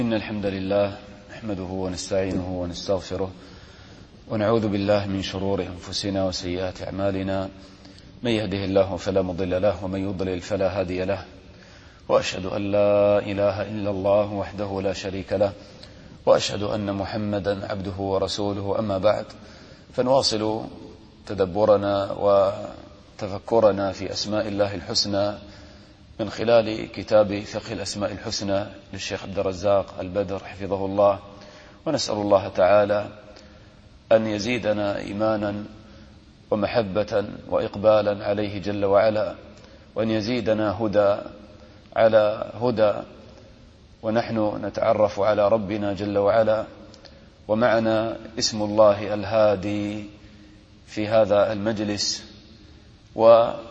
إن الحمد لله نحمده ونستعينه ونستغفره ونعوذ بالله من شرور أنفسنا وسيئات أعمالنا. من يهده الله فلا مضل له ومن يضلل فلا هادي له، وأشهد أن لا إله إلا الله وحده لا شريك له، وأشهد أن محمدا عبده ورسوله. أما بعد، فنواصل تدبرنا وتفكرنا في أسماء الله الحسنى من خلال كتاب فقه الأسماء الحسنى للشيخ عبد الرزاق البدر حفظه الله، ونسأل الله تعالى أن يزيدنا إيمانا ومحبة وإقبالا عليه جل وعلا، وأن يزيدنا هدى على هدى ونحن نتعرف على ربنا جل وعلا، ومعنا اسم الله الهادي في هذا المجلس. وهذه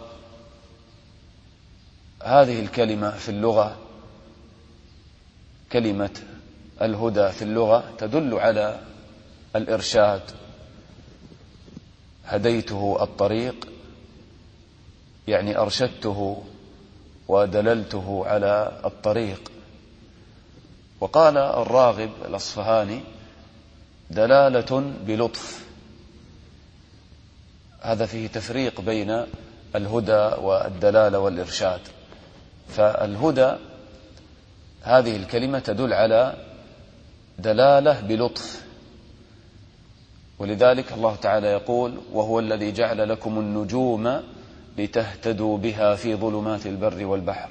الكلمة في اللغة، كلمة الهدى في اللغة تدل على الإرشاد. هديته الطريق، يعني أرشدته ودللته على الطريق. وقال الراغب الأصفهاني: دلالة بلطف. هذا فيه تفريق بين الهدى والدلالة والإرشاد. فالهدى هذه الكلمة تدل على دلالة بلطف، ولذلك الله تعالى يقول: وهو الذي جعل لكم النجوم لتهتدوا بها في ظلمات البر والبحر.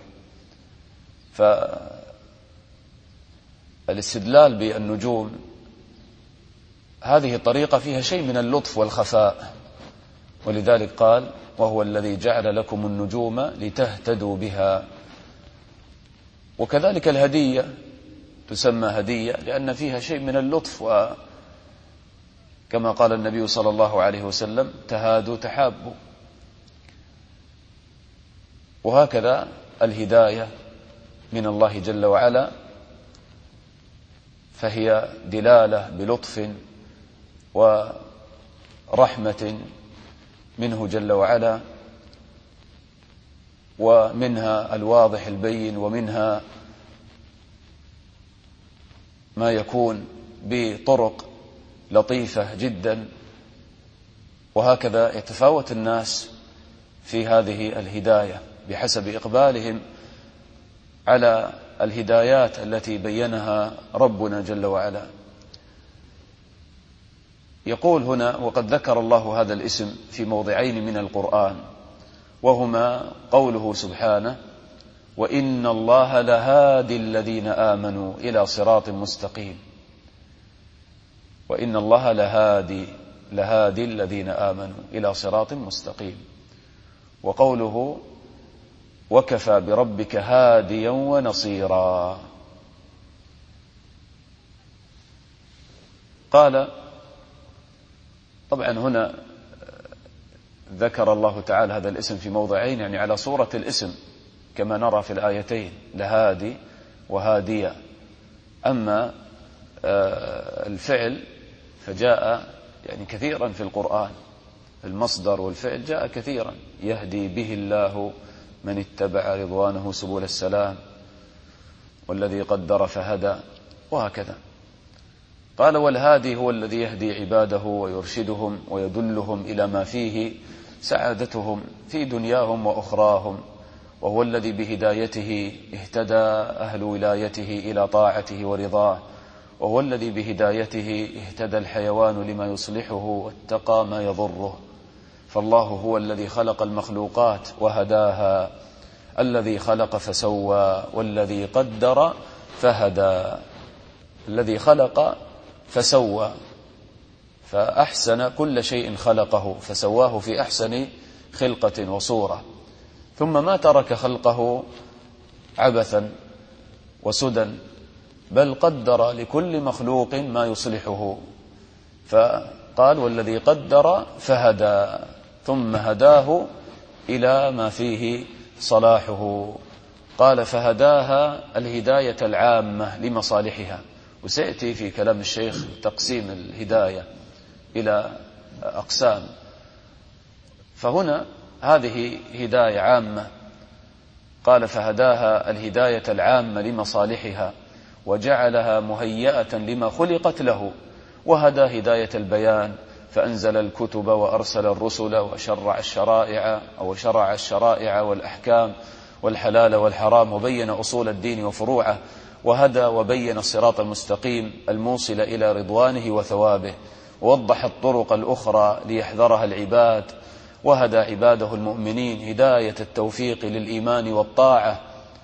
فالاستدلال بالنجوم هذه طريقة فيها شيء من اللطف والخفاء، ولذلك قال: وهو الذي جعل لكم النجوم لتهتدوا بها. وكذلك الهدية تسمى هدية لأن فيها شيء من اللطف، وكما قال النبي صلى الله عليه وسلم: تهادوا تحابوا. وهكذا الهداية من الله جل وعلا، فهي دلالة بلطف ورحمة منه جل وعلا، ومنها الواضح البين، ومنها ما يكون بطرق لطيفة جدا. وهكذا يتفاوت الناس في هذه الهداية بحسب إقبالهم على الهدايات التي بينها ربنا جل وعلا. يقول هنا: وقد ذكر الله هذا الاسم في موضعين من القرآن، وهما قوله سبحانه: وإن الله لهادي الذين آمنوا إلى صراط مستقيم. وإن الله لهادي الذين آمنوا إلى صراط مستقيم. وقوله: وكفى بربك هاديا ونصيرا. قال: طبعا هنا ذكر الله تعالى هذا الاسم في موضعين، يعني على صورة الاسم كما نرى في الآيتين: لهادي وهادية. أما الفعل فجاء يعني كثيرا في القرآن، المصدر والفعل جاء كثيرا: يهدي به الله من اتبع رضوانه سبل السلام، والذي قدر فهدى، وهكذا. قال: والهادي هو الذي يهدي عباده ويرشدهم ويدلهم إلى ما فيه سعادتهم في دنياهم وأخراهم، وهو الذي بهدايته اهتدى أهل ولايته إلى طاعته ورضاه، وهو الذي بهدايته اهتدى الحيوان لما يصلحه واتقى ما يضره. فالله هو الذي خلق المخلوقات وهداها، الذي خلق فسوى، والذي قدر فهدى. الذي خلق فسوى، فأحسن كل شيء خلقه فسواه في أحسن خلقة وصورة، ثم ما ترك خلقه عبثا وسدى، بل قدر لكل مخلوق ما يصلحه. فقال: والذي قدر فهدى، ثم هداه إلى ما فيه صلاحه. قال: فهداها الهداية العامة لمصالحها. وسيأتي في كلام الشيخ تقسيم الهداية إلى أقسام. فهنا هذه هداية عامة، قال: فهداها الهداية العامة لمصالحها، وجعلها مهيئة لما خلقت له، وهدى هداية البيان، فأنزل الكتب وأرسل الرسل وشرع الشرائع والأحكام والحلال والحرام، وبين أصول الدين وفروعه، وهدى وبين الصراط المستقيم الموصل إلى رضوانه وثوابه، ووضح الطرق الأخرى ليحذرها العباد، وهدى عباده المؤمنين هداية التوفيق للإيمان والطاعة.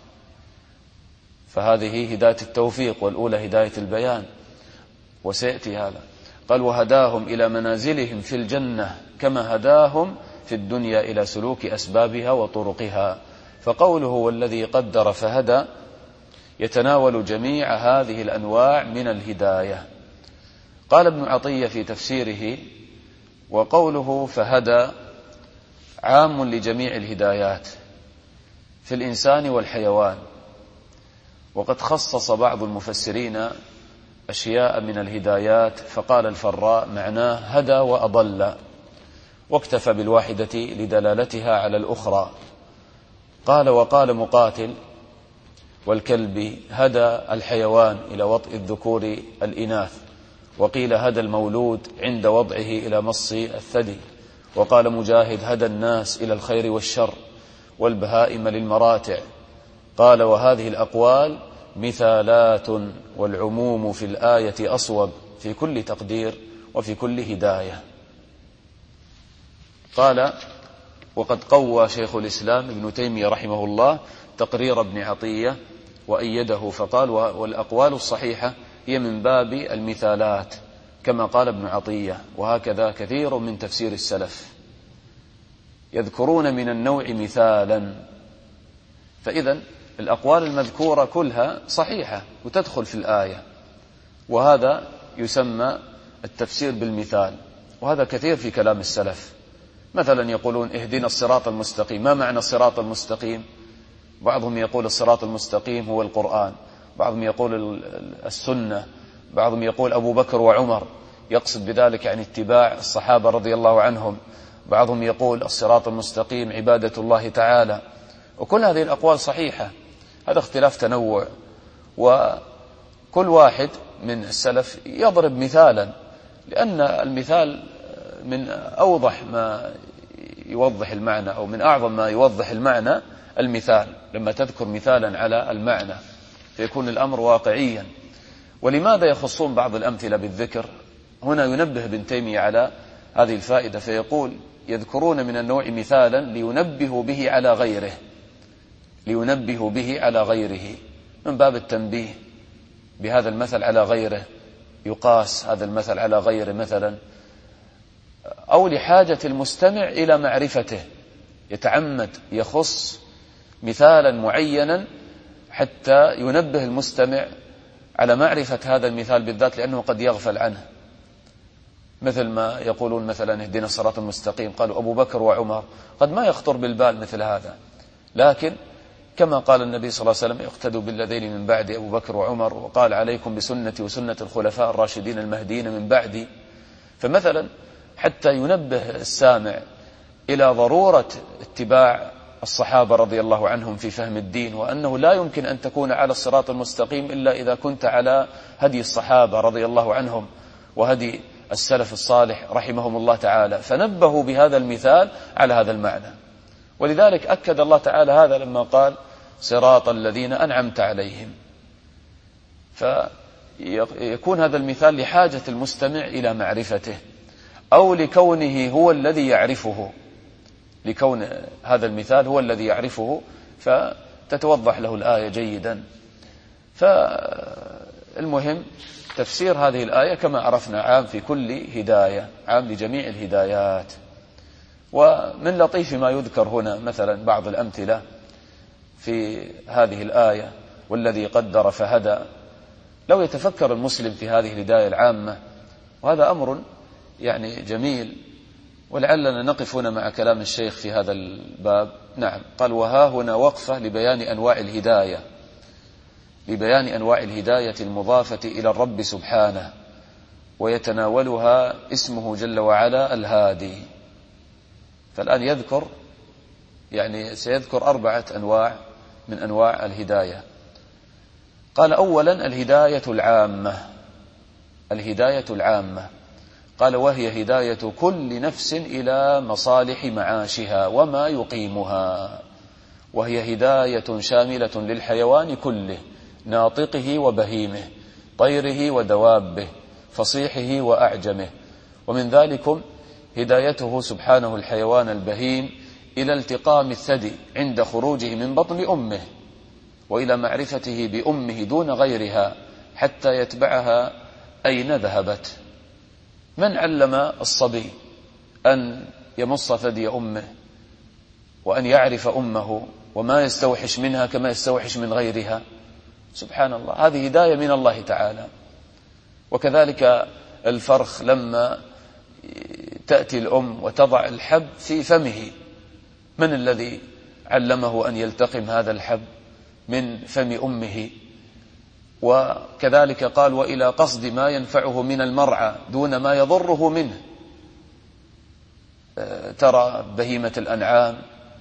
فهذه هداية التوفيق، والأولى هداية البيان، وسيأتي هذا. قال وهداهم إلى منازلهم في الجنة كما هداهم في الدنيا إلى سلوك أسبابها وطرقها. فقوله والذي قدر فهدى يتناول جميع هذه الأنواع من الهداية. قال ابن عطية في تفسيره: وقوله فهدى عام لجميع الهدايات في الإنسان والحيوان، وقد خصص بعض المفسرين أشياء من الهدايات، فقال الفراء معناه هدى وأضل، واكتفى بالواحدة لدلالتها على الأخرى. قال وقال مقاتل: والكلب هدى الحيوان إلى وطئ الذكور الإناث، وقيل هدى المولود عند وضعه إلى مص الثدي، وقال مجاهد هدى الناس إلى الخير والشر، والبهائم للمراتع. قال وهذه الأقوال مثالات، والعموم في الآية أصوب في كل تقدير وفي كل هداية. قال وقد قوى شيخ الإسلام ابن تيمية رحمه الله تقرير ابن عطية وأيده، فقال والأقوال الصحيحة هي من باب المثالات كما قال ابن عطية، وهكذا كثير من تفسير السلف يذكرون من النوع مثالا. فإذا الأقوال المذكورة كلها صحيحة وتدخل في الآية، وهذا يسمى التفسير بالمثال، وهذا كثير في كلام السلف. مثلا يقولون اهدنا الصراط المستقيم. ما معنى الصراط المستقيم؟ بعضهم يقول الصراط المستقيم هو القرآن، بعضهم يقول السنة، بعضهم يقول أبو بكر وعمر، يقصد بذلك يعني اتباع الصحابة رضي الله عنهم، بعضهم يقول الصراط المستقيم عبادة الله تعالى. وكل هذه الأقوال صحيحة، هذا اختلاف تنوع، وكل واحد من السلف يضرب مثالا، لأن المثال من أوضح ما يوضح المعنى، أو من أعظم ما يوضح المعنى المثال، لما تذكر مثالا على المعنى فيكون الأمر واقعيا. ولماذا يخصون بعض الأمثلة بالذكر؟ هنا ينبه ابن تيمية على هذه الفائدة، فيقول يذكرون من النوع مثالا لينبهوا به على غيره، لينبهوا به على غيره، من باب التنبيه بهذا المثل على غيره، يقاس هذا المثل على غيره مثلا، أو لحاجة المستمع إلى معرفته، يتعمد يخص مثالا معينا حتى ينبه المستمع على معرفة هذا المثال بالذات، لأنه قد يغفل عنه. مثل ما يقولون مثلا اهدنا الصراط المستقيم، قالوا أبو بكر وعمر، قد ما يخطر بالبال مثل هذا، لكن كما قال النبي صلى الله عليه وسلم اقتدوا بالذين من بعد أبو بكر وعمر، وقال عليكم بسنتي وسنة الخلفاء الراشدين المهديين من بعدي. فمثلا حتى ينبه السامع إلى ضرورة اتباع الصحابة رضي الله عنهم في فهم الدين، وأنه لا يمكن أن تكون على الصراط المستقيم إلا إذا كنت على هدي الصحابة رضي الله عنهم وهدي السلف الصالح رحمهم الله تعالى، فنبهوا بهذا المثال على هذا المعنى. ولذلك أكد الله تعالى هذا لما قال صراط الذين أنعمت عليهم، فيكون هذا المثال لحاجة المستمع إلى معرفته، أو لكونه هو الذي يعرفه، لكون هذا المثال هو الذي يعرفه فتتوضح له الآية جيدا. فالمهم تفسير هذه الآية كما عرفنا عام في كل هداية، عام لجميع الهدايات. ومن لطيف ما يذكر هنا مثلا بعض الأمثلة في هذه الآية والذي قدر فهدى، لو يتفكر المسلم في هذه الهداية العامة، وهذا أمر يعني جميل، ولعلنا نقف هنا مع كلام الشيخ في هذا الباب. نعم، قال وها هنا وقفة لبيان أنواع الهداية، لبيان أنواع الهداية المضافة إلى الرب سبحانه، ويتناولها اسمه جل وعلا الهادي. فالآن يذكر سيذكر 4 أنواع من أنواع الهداية. قال أولا الهداية العامة قال وهي هداية كل نفس إلى مصالح معاشها وما يقيمها، وهي هداية شاملة للحيوان كله، ناطقه وبهيمه، طيره ودوابه، فصيحه وأعجمه، ومن ذلكم هدايته سبحانه الحيوان البهيم إلى التقام الثدي عند خروجه من بطن أمه، وإلى معرفته بأمه دون غيرها حتى يتبعها أين ذهبت. من علم الصبي أن يمص ثدي أمه وأن يعرف أمه وما يستوحش منها كما يستوحش من غيرها؟ سبحان الله، هذه هداية من الله تعالى. وكذلك الفرخ لما تأتي الأم وتضع الحب في فمه، من الذي علمه أن يلتقم هذا الحب من فم أمه؟ وكذلك قال وإلى قصد ما ينفعه من المرعى دون ما يضره منه. ترى بهيمة الأنعام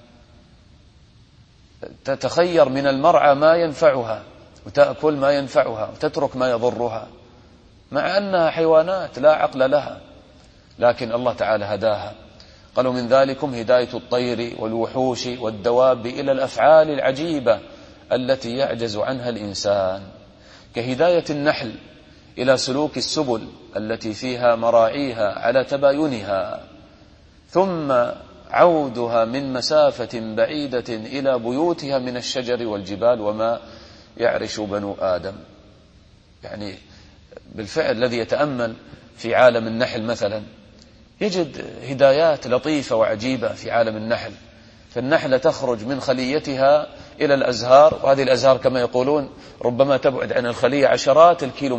تتخير من المرعى ما ينفعها وتأكل ما ينفعها وتترك ما يضرها، مع أنها حيوانات لا عقل لها، لكن الله تعالى هداها. قالوا من ذلكم هداية الطير والوحوش والدواب إلى الأفعال العجيبة التي يعجز عنها الإنسان، كهداية النحل إلى سلوك السبل التي فيها مراعيها على تباينها، ثم عودها من مسافة بعيدة إلى بيوتها من الشجر والجبال وما يعرش بنو آدم. يعني بالفعل الذي يتأمل في عالم النحل مثلا يجد هدايات لطيفة وعجيبة في عالم النحل. فالنحلة تخرج من خليتها إلى الأزهار، وهذه الأزهار كما يقولون ربما تبعد عن الخلية عشرات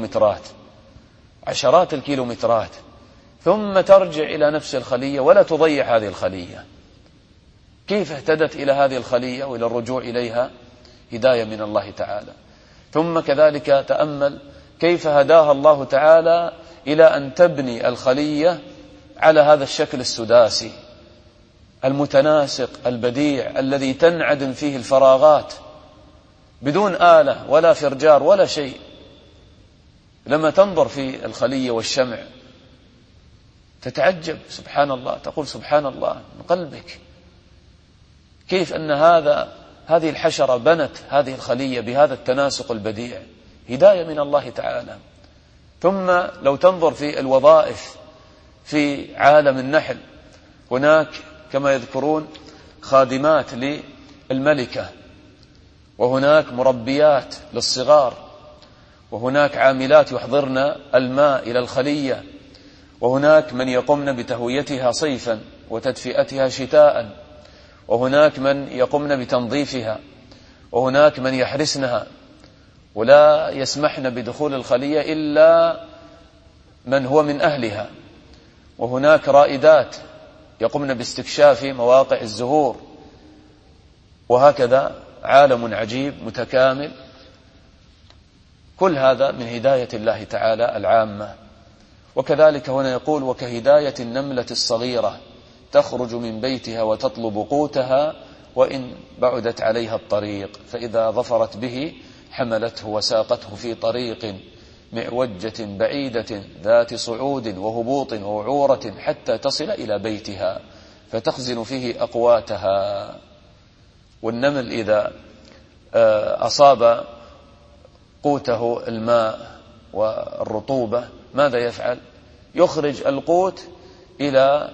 الكيلومترات، ثم ترجع إلى نفس الخلية ولا تضيع هذه الخلية. كيف اهتدت إلى هذه الخلية وإلى الرجوع إليها؟ هداية من الله تعالى. ثم كذلك تأمل كيف هداها الله تعالى إلى أن تبني الخلية على هذا الشكل السداسي المتناسق البديع الذي تنعدم فيه الفراغات بدون آلة ولا فرجار ولا شيء. لما تنظر في الخلية والشمع تتعجب، سبحان الله، تقول سبحان الله من قلبك، كيف أن هذه الحشرة بنت هذه الخلية بهذا التناسق البديع. هداية من الله تعالى. ثم لو تنظر في الوظائف في عالم النحل، هناك كما يذكرون خادمات للملكة، وهناك مربيات للصغار، وهناك عاملات يحضرن الماء إلى الخلية، وهناك من يقومن بتهويتها صيفا وتدفئتها شتاء، وهناك من يقومن بتنظيفها، وهناك من يحرسنها ولا يسمحن بدخول الخلية إلا من هو من أهلها، وهناك رائدات يقومن باستكشاف مواقع الزهور، وهكذا عالم عجيب متكامل. كل هذا من هداية الله تعالى العامة. وكذلك هنا يقول وكهداية النملة الصغيرة تخرج من بيتها وتطلب قوتها وإن بعدت عليها الطريق، فإذا ظفرت به حملته وساقته في طريق معوجة بعيدة ذات صعود وهبوط ووعورة حتى تصل إلى بيتها فتخزن فيه أقواتها. والنمل إذا أصاب قوته الماء والرطوبة ماذا يفعل؟ يخرج القوت إلى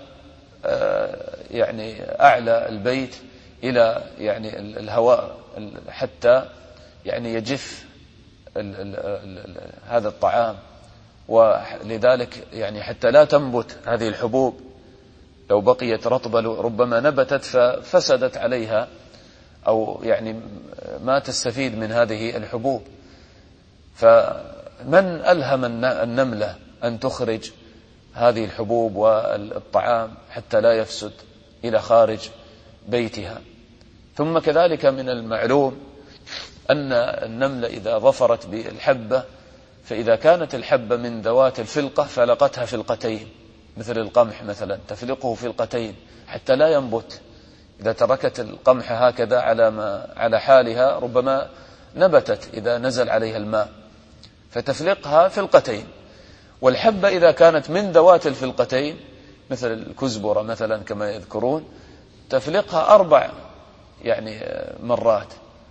يعني أعلى البيت إلى يعني الهواء حتى يعني يجف هذا الطعام، ولذلك يعني حتى لا تنبت هذه الحبوب، لو بقيت رطبة ربما نبتت ففسدت عليها أو يعني ما تستفيد من هذه الحبوب. فمن ألهم النملة أن تخرج هذه الحبوب والطعام حتى لا يفسد إلى خارج بيتها؟ ثم كذلك من المعلوم أن النملة إذا ظفرت بالحبة، فإذا كانت الحبة من ذوات الفلقة فلقتها فلقتين، مثل القمح مثلا تفلقه فلقتين حتى لا ينبت. إذا تركت القمح هكذا على حالها ربما نبتت إذا نزل عليها الماء، فتفلقها فلقتين. والحبة إذا كانت من ذوات الفلقتين مثل الكزبرة مثلا كما يذكرون، تفلقها 4 مرات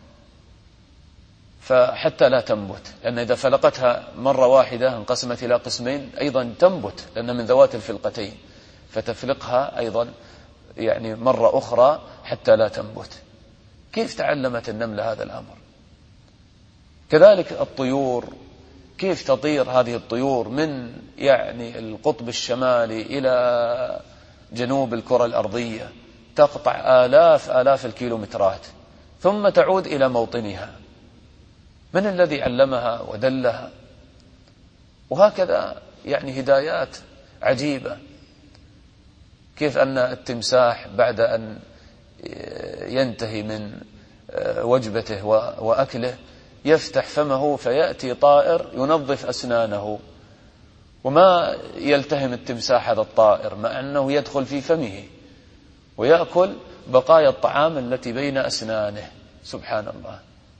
فحتى لا تنبت، لأن إذا فلقتها مرة واحدة انقسمت إلى قسمين أيضا تنبت، لأن من ذوات الفلقتين، فتفلقها أيضا مرة أخرى حتى لا تنبت. كيف تعلمت النملة هذا الأمر؟ كذلك الطيور، كيف تطير هذه الطيور من القطب الشمالي إلى جنوب الكرة الأرضية، تقطع آلاف الكيلومترات ثم تعود إلى موطنها. من الذي علمها ودلها؟ وهكذا هدايات عجيبة. كيف أن التمساح بعد أن ينتهي من وجبته وأكله يفتح فمه فيأتي طائر ينظف أسنانه، وما يلتهم التمساح هذا الطائر مع أنه يدخل في فمه ويأكل بقايا الطعام التي بين أسنانه. سبحان الله.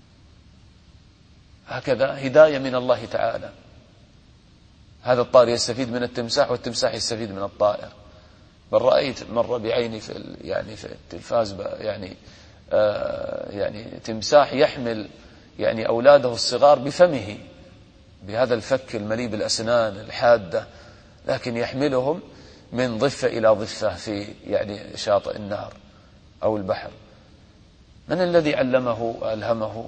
هكذا هداية من الله تعالى. هذا الطائر يستفيد من التمساح والتمساح يستفيد من الطائر. بل رأيت مرة بعيني في التلفاز تمساح يحمل أولاده الصغار بفمه، بهذا الفك المليء بالأسنان الحادة، لكن يحملهم من ضفة إلى ضفة في شاطئ النهر أو البحر. من الذي علمه وألهمه؟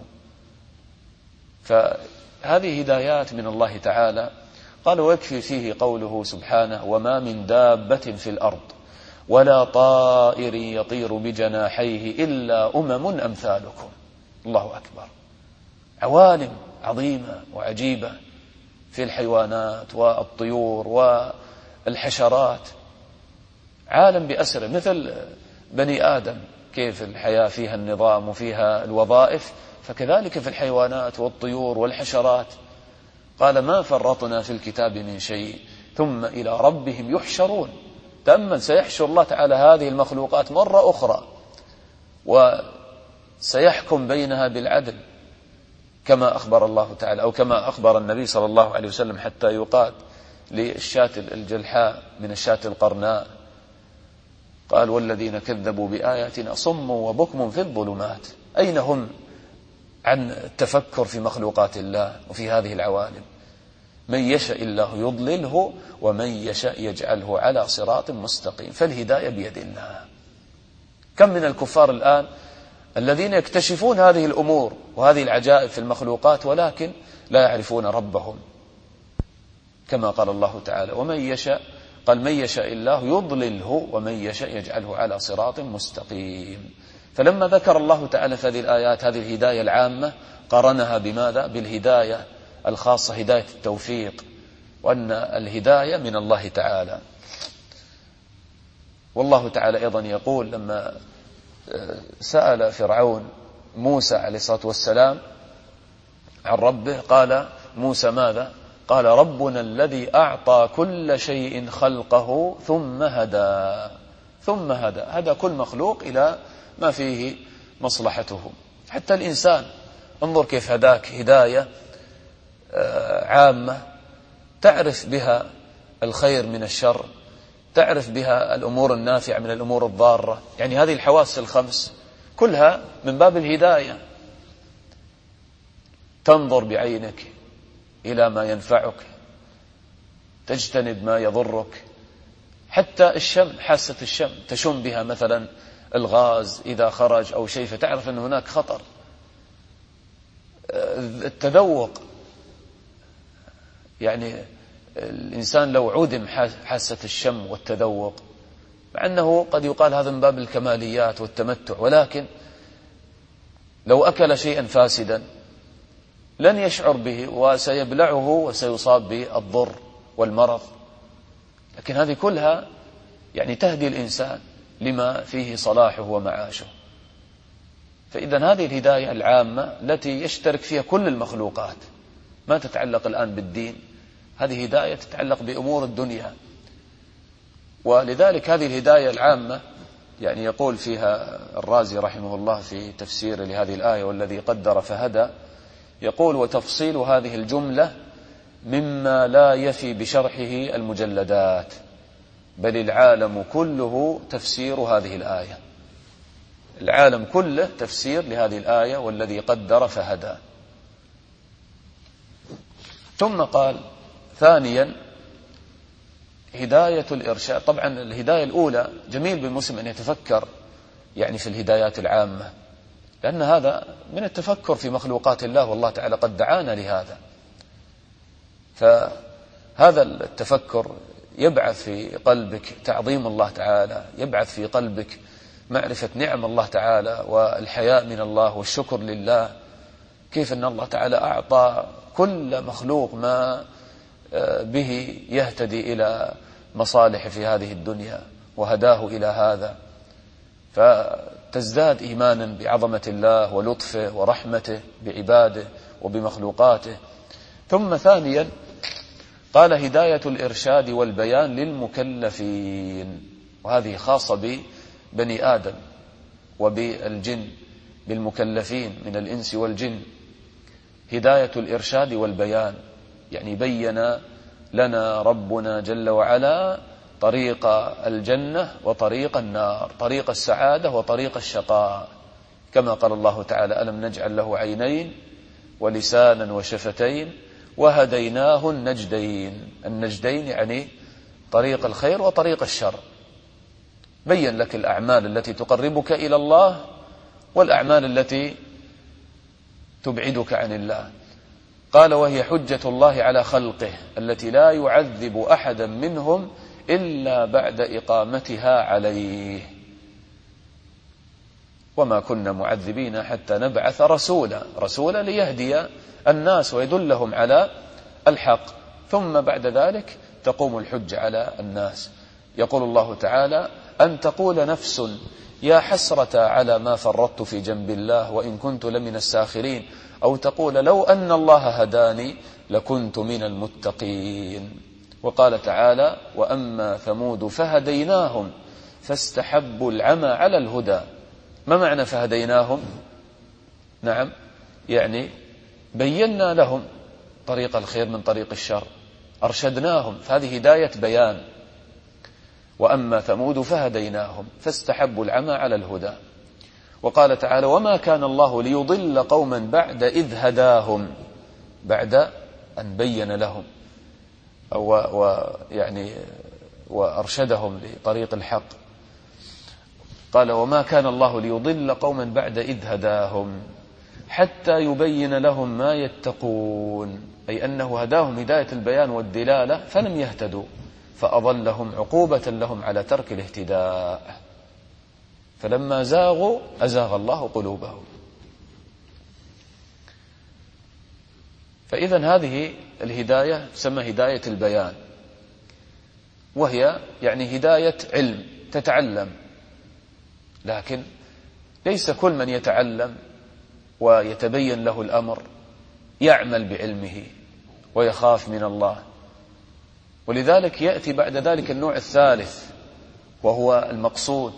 فهذه هدايات من الله تعالى. قال ويكفي فيه قوله سبحانه وما من دابة في الأرض ولا طائر يطير بجناحيه إلا أمثالكم. الله أكبر. عوالم عظيمة وعجيبة في الحيوانات والطيور والحشرات، عالم بأسره، مثل بني آدم كيف الحياة فيها النظام وفيها الوظائف، فكذلك في الحيوانات والطيور والحشرات. قال ما فرطنا في الكتاب من شيء ثم إلى ربهم يحشرون. تأمل، سيحشر الله تعالى هذه المخلوقات مرة أخرى وسيحكم بينها بالعدل كما أخبر الله تعالى، أو كما أخبر النبي صلى الله عليه وسلم، حتى يقال للشاة الجلحاء من الشاة القرناء، قال والذين كذبوا بآياتنا صم وبكم في الظلمات. أين هم عن التفكر في مخلوقات الله وفي هذه العوالم؟ من يشاء الله يضلله ومن يشاء يجعله على صراط مستقيم. فالهداية بيد الله. كم من الكفار الآن الذين يكتشفون هذه الأمور وهذه العجائب في المخلوقات ولكن لا يعرفون ربهم، كما قال الله تعالى ومن يشاء، قال من يشاء الله يضلله ومن يشاء يجعله على صراط مستقيم. فلما ذكر الله تعالى في هذه الآيات هذه الهداية العامة قارنها بماذا؟ بالهداية الخاصة، هداية التوفيق، وأن الهداية من الله تعالى. والله تعالى أيضا يقول لما سأل فرعون موسى عليه الصلاة والسلام عن ربه، قال موسى ماذا؟ قال ربنا الذي أعطى كل شيء خلقه ثم هدى. ثم هدى كل مخلوق إلى ما فيه مصلحته. حتى الإنسان انظر كيف هداك هداية عامة تعرف بها الخير من الشر، تعرف بها الأمور النافعة من الأمور الضارة. هذه الحواس الخمس كلها من باب الهداية. تنظر بعينك إلى ما ينفعك، تجتنب ما يضرك. حتى الشم، حاسة الشم، تشم بها مثلا الغاز إذا خرج أو شيء فتعرف أن هناك خطر. التذوق، الإنسان لو عدم حاسة الشم والتذوق، مع أنه قد يقال هذا من باب الكماليات والتمتع، ولكن لو أكل شيئا فاسدا لن يشعر به وسيبلعه وسيصاب بالضر والمرض. لكن هذه كلها تهدي الإنسان لما فيه صلاحه ومعاشه. فإذا هذه الهداية العامة التي يشترك فيها كل المخلوقات، ما تتعلق الآن بالدين، هذه هداية تتعلق بأمور الدنيا. ولذلك هذه الهداية العامة يقول فيها الرازي رحمه الله في تفسير لهذه الآية والذي قدر فهدى، يقول: وتفصيل هذه الجملة مما لا يفي بشرحه المجلدات، بل العالم كله تفسير هذه الآية. العالم كله تفسير لهذه الآية: والذي قدر فهدى. ثم قال ثانيا: هداية الإرشاد. طبعا الهداية الأولى جميل بالمسلم أن يتفكر يعني في الهدايات العامة، لأن هذا من التفكر في مخلوقات الله، والله تعالى قد دعانا لهذا. فهذا التفكر يبعث في قلبك تعظيم الله تعالى، يبعث في قلبك معرفة نعم الله تعالى والحياء من الله والشكر لله، كيف أن الله تعالى أعطى كل مخلوق ما به يهتدي إلى مصالح في هذه الدنيا وهداه إلى هذا، فتزداد إيمانا بعظمة الله ولطفه ورحمته بعباده وبمخلوقاته. ثم ثانيا قال: هداية الإرشاد والبيان للمكلفين، وهذه خاصة ببني آدم وبالجن، بالمكلفين من الإنس والجن. هداية الإرشاد والبيان يعني بين لنا ربنا جل وعلا طريق الجنة وطريق النار، طريق السعادة وطريق الشقاء، كما قال الله تعالى: ألم نجعل له عينين ولسانا وشفتين وهديناه النجدين. النجدين يعني طريق الخير وطريق الشر، بين لك الأعمال التي تقربك إلى الله والأعمال التي تبعدك عن الله. قال: وهي حجة الله على خلقه التي لا يعذب أحدا منهم إلا بعد إقامتها عليه، وما كنا معذبين حتى نبعث رسولا ليهدي الناس ويدلهم على الحق، ثم بعد ذلك تقوم الحجة على الناس. يقول الله تعالى: أن تقول نفس يا حسرة على ما فرطت في جنب الله وإن كنت لمن الساخرين، أو تقول لو أن الله هداني لكنت من المتقين. وقال تعالى: وأما ثمود فهديناهم فاستحبوا العمى على الهدى. ما معنى فهديناهم؟ نعم، يعني بينا لهم طريق الخير من طريق الشر، أرشدناهم، فهذه هداية بيان. وأما ثمود فهديناهم فاستحبوا العمى على الهدى. وقال تعالى: وما كان الله ليضل قوما بعد إذ هداهم، بعد أن بين لهم وأرشدهم لطريق الحق. قال: وما كان الله ليضل قوما بعد إذ هداهم حتى يبين لهم ما يتقون، أي أنه هداهم هداية البيان والدلالة فلم يهتدوا، فأضلهم عقوبة لهم على ترك الاهتداء، فلما زاغوا أزاغ الله قلوبهم. فإذن هذه الهداية تسمى هداية البيان، وهي يعني هداية علم، تتعلم، لكن ليس كل من يتعلم ويتبين له الأمر يعمل بعلمه ويخاف من الله. ولذلك يأتي بعد ذلك النوع الثالث، وهو المقصود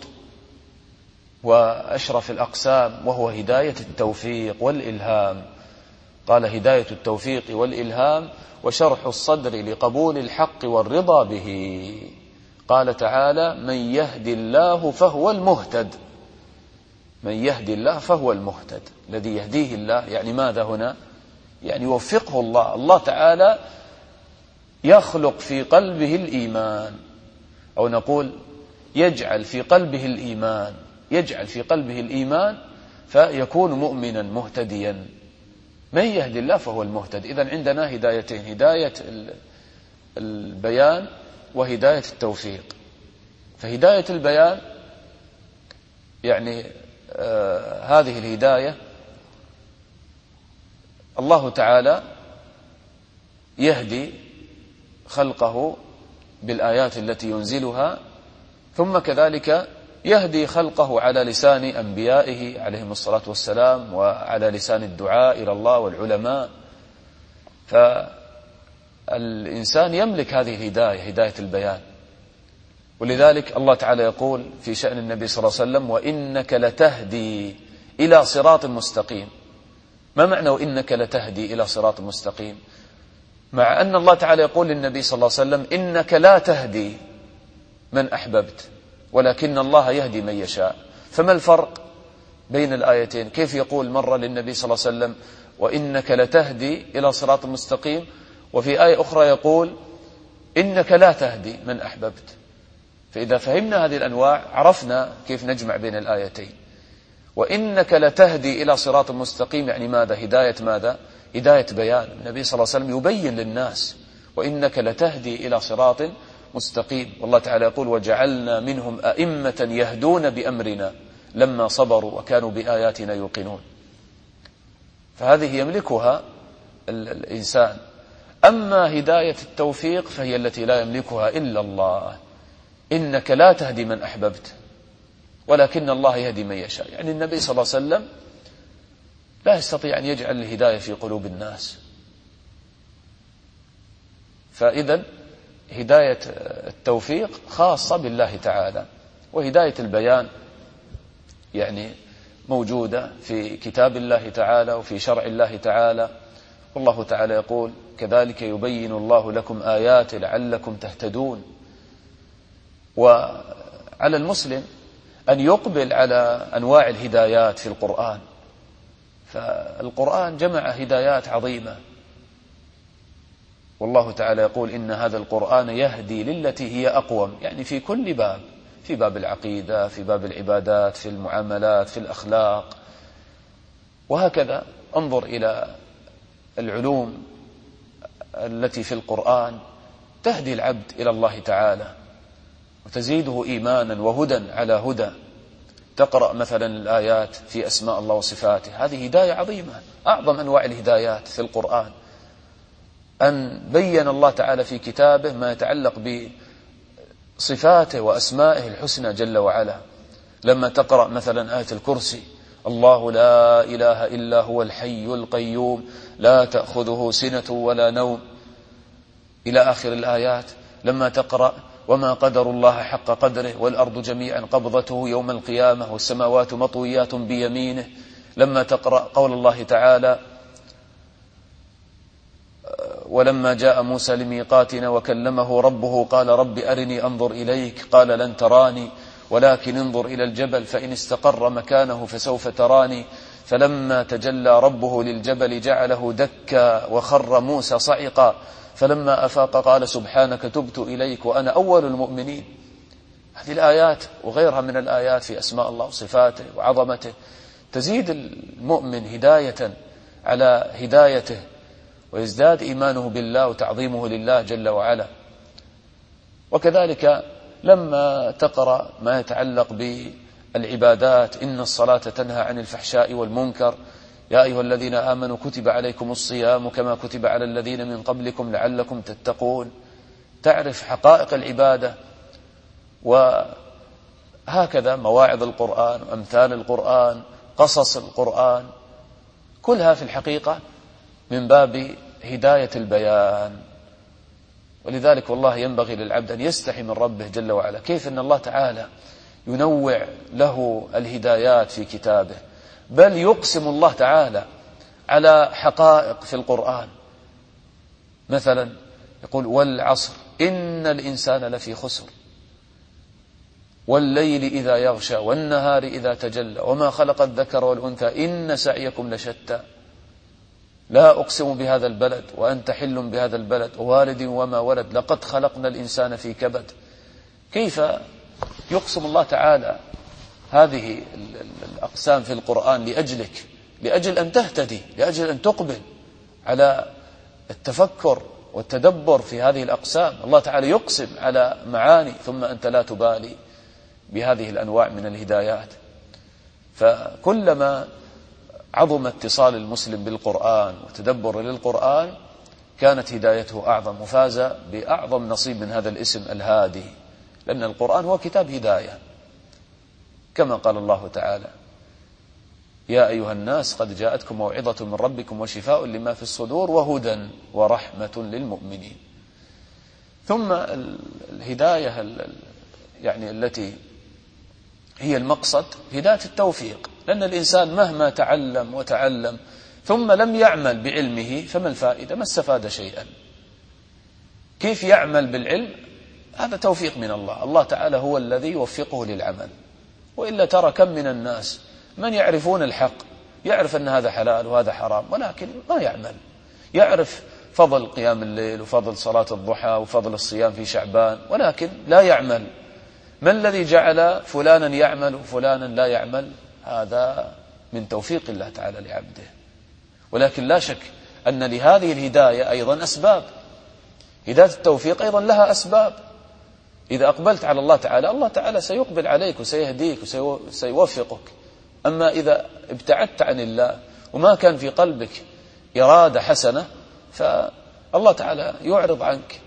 وأشرف الأقسام، وهو هداية التوفيق والإلهام. قال: هداية التوفيق والإلهام وشرح الصدر لقبول الحق والرضا به. قال تعالى: من يهدي الله فهو المهتد. من يهدي الله فهو المهتد، الذي يهديه الله يعني ماذا هنا؟ يعني يوفقه الله. الله تعالى يخلق في قلبه الإيمان، أو نقول يجعل في قلبه الإيمان، يجعل في قلبه الإيمان فيكون مؤمنا مهتديا. من يهدي الله فهو المهتد. إذن عندنا هدايتين: هداية البيان وهداية التوفيق. فهداية البيان يعني هذه الهداية الله تعالى يهدي خلقه بالآيات التي ينزلها، ثم كذلك يهدي خلقه على لسان أنبيائه عليهم الصلاة والسلام، وعلى لسان الدعاء إلى الله والعلماء. فالإنسان يملك هذه الهداية، هداية البيان. ولذلك الله تعالى يقول في شأن النبي صلى الله عليه وسلم: وإنك لتهدي إلى صراط مستقيم. ما معنى وإنك لتهدي إلى صراط مستقيم؟ مع أن الله تعالى يقول للنبي صلى الله عليه وسلم إنك لا تهدي من أحببت ولكن الله يهدي من يشاء. فما الفرق بين الآيتين؟ كيف يقول مرة للنبي صلى الله عليه وسلم وإنك لتهدي إلى صراط مستقيم، وفي آية أخرى يقول إنك لا تهدي من أحببت؟ فإذا فهمنا هذه الأنواع عرفنا كيف نجمع بين الآيتين. وإنك لتهدي إلى صراط مستقيم يعني ماذا؟ هداية ماذا؟ هداية بيان. النبي صلى الله عليه وسلم يبين للناس وإنك لتهدي إلى صراط مستقيم. والله تعالى يقول وجعلنا منهم أئمة يهدون بأمرنا لما صبروا وكانوا بآياتنا يوقنون. فهذه يملكها الإنسان. أما هداية التوفيق فهي التي لا يملكها إلا الله. إنك لا تهدي من أحببت ولكن الله يهدي من يشاء، يعني النبي صلى الله عليه وسلم لا يستطيع أن يجعل الهداية في قلوب الناس. فإذا هداية التوفيق خاصة بالله تعالى، وهداية البيان يعني موجودة في كتاب الله تعالى وفي شرع الله تعالى. والله تعالى يقول كذلك يبين الله لكم آياته لعلكم تهتدون. وعلى المسلم أن يقبل على أنواع الهدايات في القرآن، فالقرآن جمع هدايات عظيمة. والله تعالى يقول إن هذا القرآن يهدي للتي هي أقوم، يعني في كل باب، في باب العقيدة، في باب العبادات، في المعاملات، في الأخلاق، وهكذا. انظر إلى العلوم التي في القرآن تهدي العبد إلى الله تعالى وتزيده إيمانا وهدى على هدى. تقرأ مثلا الآيات في أسماء الله وصفاته، هذه هداية عظيمة، أعظم أنواع الهدايات في القرآن. أن بين الله تعالى في كتابه ما يتعلق بصفاته وأسمائه الحسنى جل وعلا. لما تقرأ مثلا آية الكرسي الله لا إله إلا هو الحي القيوم لا تأخذه سنة ولا نوم إلى آخر الآيات. لما تقرأ وما قدر الله حق قدره والأرض جميعا قبضته يوم القيامة والسماوات مطويات بيمينه. لما تقرأ قول الله تعالى ولما جاء موسى لميقاتنا وكلمه ربه قال رب أرني أنظر إليك قال لن تراني ولكن انظر إلى الجبل فإن استقر مكانه فسوف تراني فلما تجلى ربه للجبل جعله دكا وخر موسى صعقا فلما أفاق قال سبحانك تبت إليك وأنا أول المؤمنين. هذه الآيات وغيرها من الآيات في أسماء الله وصفاته وعظمته تزيد المؤمن هداية على هدايته ويزداد إيمانه بالله وتعظيمه لله جل وعلا. وكذلك لما تقرأ ما يتعلق بالعبادات إن الصلاة تنهى عن الفحشاء والمنكر يا أيها الذين آمنوا كتب عليكم الصيام كما كتب على الذين من قبلكم لعلكم تتقون. تعرف حقائق العبادة. وهكذا مواعظ القرآن وأمثال القرآن قصص القرآن كلها في الحقيقة من باب هداية البيان. ولذلك والله ينبغي للعبد أن يستحي من ربه جل وعلا كيف أن الله تعالى ينوع له الهدايات في كتابه، بل يقسم الله تعالى على حقائق في القرآن. مثلا يقول والعصر إن الإنسان لفي خسر والليل إذا يغشى والنهار إذا تجلى وما خلق الذكر والأنثى إن سعيكم لشتى لا أقسم بهذا البلد وأنت حل بهذا البلد ووالد وما ولد لقد خلقنا الإنسان في كبد. كيف يقسم الله تعالى هذه الأقسام في القرآن لأجلك، لأجل أن تهتدي، لأجل أن تقبل على التفكر والتدبر في هذه الأقسام. الله تعالى يقسم على معاني ثم أنت لا تبالي بهذه الأنواع من الهدايات. فكلما عظم اتصال المسلم بالقرآن وتدبر للقرآن كانت هدايته أعظم وفاز بأعظم نصيب من هذا الاسم الهادي، لأن القرآن هو كتاب هداية كما قال الله تعالى يا أيها الناس قد جاءتكم موعظة من ربكم وشفاء لما في الصدور وهدى ورحمة للمؤمنين. ثم الهداية يعني التي هي المقصد هداية التوفيق، لأن الإنسان مهما تعلم وتعلم ثم لم يعمل بعلمه فما الفائدة؟ ما استفاد شيئا. كيف يعمل بالعلم؟ هذا توفيق من الله، الله تعالى هو الذي يوفقه للعمل. وإلا ترى كم من الناس من يعرفون الحق، يعرف أن هذا حلال وهذا حرام، ولكن ما يعمل. يعرف فضل قيام الليل وفضل صلاة الضحى وفضل الصيام في شعبان، ولكن لا يعمل. ما الذي جعل فلانا يعمل وفلانا لا يعمل؟ هذا من توفيق الله تعالى لعبده. ولكن لا شك أن لهذه الهداية أيضا أسباب. هداية التوفيق أيضا لها أسباب. إذا أقبلت على الله تعالى، الله تعالى سيقبل عليك وسيهديك وسيوفقك. أما إذا ابتعدت عن الله وما كان في قلبك إرادة حسنة، فالله تعالى يعرض عنك.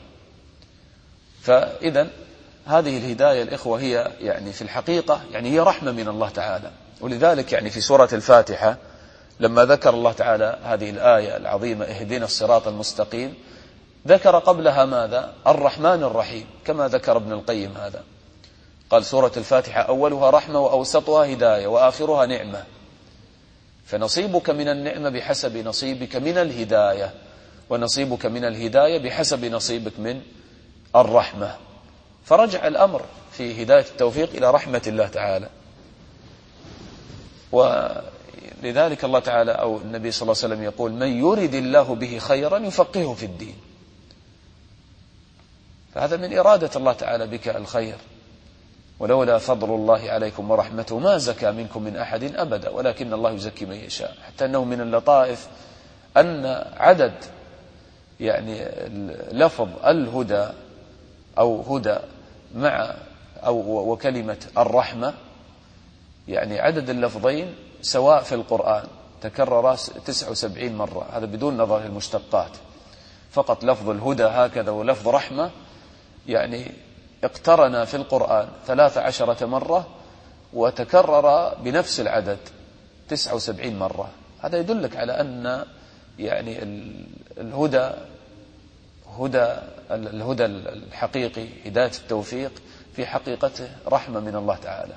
فإذا هذه الهداية الإخوة هي يعني في الحقيقة يعني هي رحمة من الله تعالى. ولذلك يعني في سورة الفاتحة لما ذكر الله تعالى هذه الآية العظيمة اهدنا الصراط المستقيم، ذكر قبلها ماذا؟ الرحمن الرحيم، كما ذكر ابن القيم هذا. قال سورة الفاتحة أولها رحمة وأوسطها هداية وآخرها نعمة، فنصيبك من النعمة بحسب نصيبك من الهداية، ونصيبك من الهداية بحسب نصيبك من الرحمة. فرجع الأمر في هداية التوفيق إلى رحمة الله تعالى. ولذلك الله تعالى أو النبي صلى الله عليه وسلم يقول من يرد الله به خيرا يفقهه في الدين. فهذا من إرادة الله تعالى بك الخير. ولولا فضل الله عليكم ورحمته ما زكى منكم من أحد أبدا ولكن الله يزكي من يشاء. حتى أنه من اللطائف أن عدد يعني لفظ الهدى أو هدى مع أو وكلمة الرحمة، يعني عدد اللفظين سواء في القرآن تكرر 79 مرة، هذا بدون نظر المشتقات، فقط لفظ الهدى هكذا ولفظ رحمة يعني اقترن في القرآن 13 مرة وتكرر بنفس العدد 79 مرة. هذا يدلك على أن يعني الهدى الحقيقي هداية التوفيق في حقيقته رحمة من الله تعالى.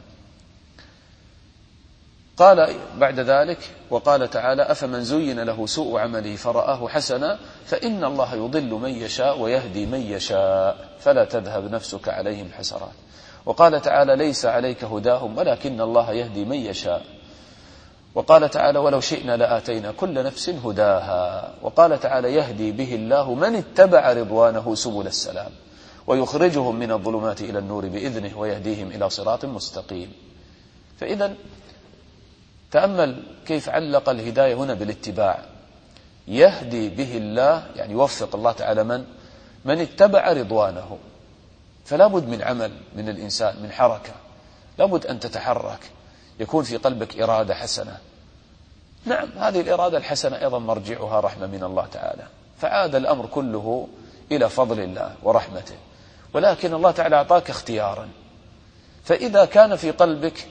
قال بعد ذلك وقال تعالى أفمن زين له سوء عمله فرآه حسنا فإن الله يضل من يشاء ويهدي من يشاء فلا تذهب نفسك عليهم حسرات. وقال تعالى ليس عليك هداهم ولكن الله يهدي من يشاء. وقال تعالى ولو شئنا لآتينا كل نفس هداها. وقال تعالى يهدي به الله من اتبع رضوانه سبل السلام ويخرجهم من الظلمات إلى النور بإذنه ويهديهم إلى صراط مستقيم. فإذا تأمل كيف علق الهداية هنا بالاتباع. يهدي به الله يعني يوفق الله تعالى من اتبع رضوانه. فلا بد من عمل من الإنسان، من حركة، لا بد أن تتحرك، يكون في قلبك إرادة حسنة. نعم هذه الإرادة الحسنة أيضا مرجعها رحمة من الله تعالى، فعاد الأمر كله إلى فضل الله ورحمته. ولكن الله تعالى أعطاك اختيارا، فإذا كان في قلبك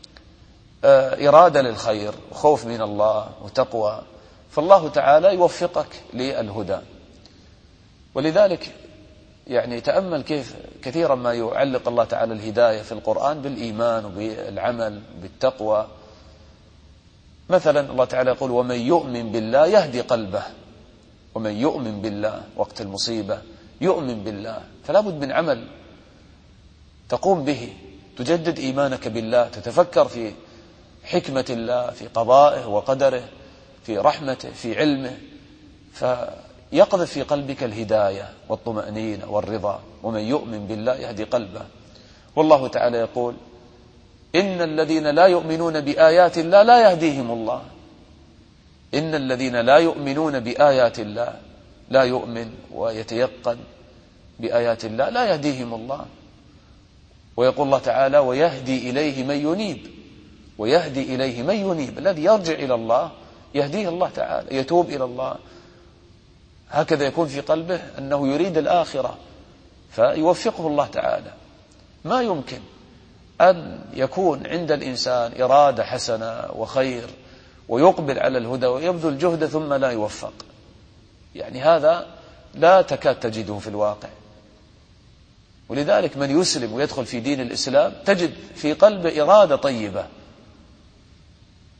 إرادة للخير وخوف من الله وتقوى فالله تعالى يوفقك للهدى. ولذلك يعني تأمل كيف كثيرا ما يعلق الله تعالى الهداية في القرآن بالإيمان وبالعمل بالتقوى. مثلا الله تعالى يقول ومن يؤمن بالله يهدي قلبه. ومن يؤمن بالله وقت المصيبة يؤمن بالله، فلا بد من عمل تقوم به، تجدد إيمانك بالله، تتفكر في حكمة الله، في قضائه وقدره، في رحمته، في علمه، فيقذف في قلبك الهداية والطمأنينة والرضا. ومن يؤمن بالله يهدي قلبه. والله تعالى يقول إن الذين لا يؤمنون بآيات الله لا يهديهم الله. إن الذين لا يؤمنون بآيات الله، لا يؤمن ويتيقن بآيات الله لا يهديهم الله. ويقول الله تعالى ويهدي إليه من ينيب. ويهدي إليه من ينيب، الذي يرجع إلى الله يهديه الله تعالى، يتوب إلى الله، هكذا يكون في قلبه أنه يريد الآخرة فيوفقه الله تعالى. ما يمكن أن يكون عند الإنسان إرادة حسنة وخير ويقبل على الهدى ويبذل جهده ثم لا يوفق، يعني هذا لا تكاد تجده في الواقع. ولذلك من يسلم ويدخل في دين الإسلام تجد في قلبه إرادة طيبة،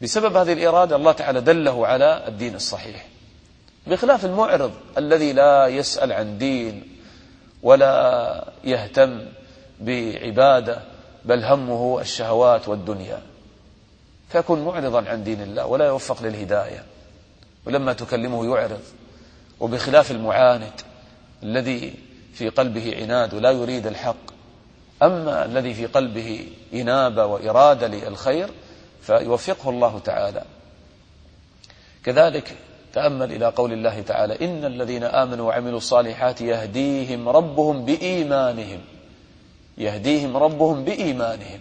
بسبب هذه الإرادة الله تعالى دله على الدين الصحيح، بخلاف المعرض الذي لا يسأل عن دين ولا يهتم بعبادة، بل همه الشهوات والدنيا، فيكون معرضا عن دين الله ولا يوفق للهداية، ولما تكلمه يعرض. وبخلاف المعاند الذي في قلبه عناد ولا يريد الحق، أما الذي في قلبه إنابة وإرادة للخير فيوفقه الله تعالى. كذلك تأمل إلى قول الله تعالى: إن الذين آمنوا وعملوا الصالحات يهديهم ربهم بإيمانهم. يهديهم ربهم بإيمانهم.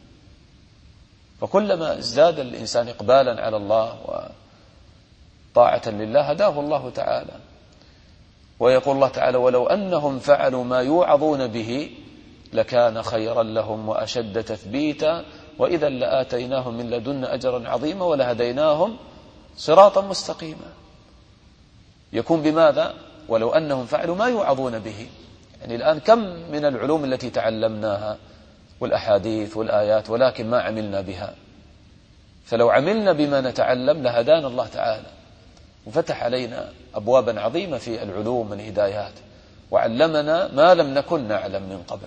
فكلما ازداد الإنسان إقبالا على الله وطاعة لله هداه الله تعالى. ويقول الله تعالى: ولو أنهم فعلوا ما يوعظون به لكان خيرا لهم وأشد تثبيتا وإذا لآتيناهم من لدنا أجرا عظيما ولهديناهم صراطا مستقيما. يكون بماذا؟ ولو أنهم فعلوا ما يوعظون به. يعني الآن كم من العلوم التي تعلمناها والأحاديث والآيات ولكن ما عملنا بها، فلو عملنا بما نتعلم لهدانا الله تعالى وفتح علينا أبوابا عظيمة في العلوم والهدايات وعلمنا ما لم نكن نعلم من قبل.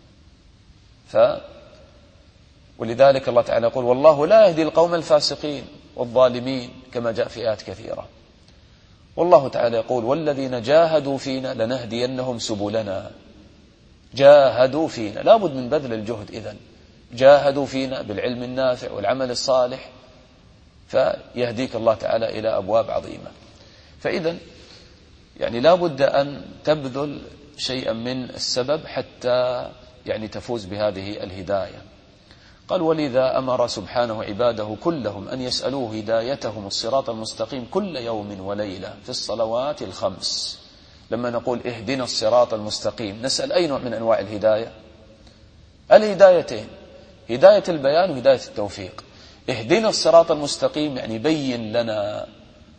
ولذلك الله تعالى يقول: والله لا يهدي القوم الفاسقين والظالمين، كما جاء في آيات كثيرة. والله تعالى يقول: والذين جاهدوا فينا لنهدينهم سبلنا. جاهدوا فينا، لا بد من بذل الجهد. إذن جاهدوا فينا بالعلم النافع والعمل الصالح، فيهديك الله تعالى إلى أبواب عظيمة. فإذن يعني لا بد أن تبذل شيئا من السبب حتى يعني تفوز بهذه الهداية. قال: ولذا أمر سبحانه عباده كلهم أن يسألوه هدايتهم الصراط المستقيم كل يوم وليلة في الصلوات الخمس. لما نقول اهدنا الصراط المستقيم نسأل أي نوع من أنواع الهداية؟ الهدايتين: هداية البيان وهداية التوفيق. اهدنا الصراط المستقيم يعني بين لنا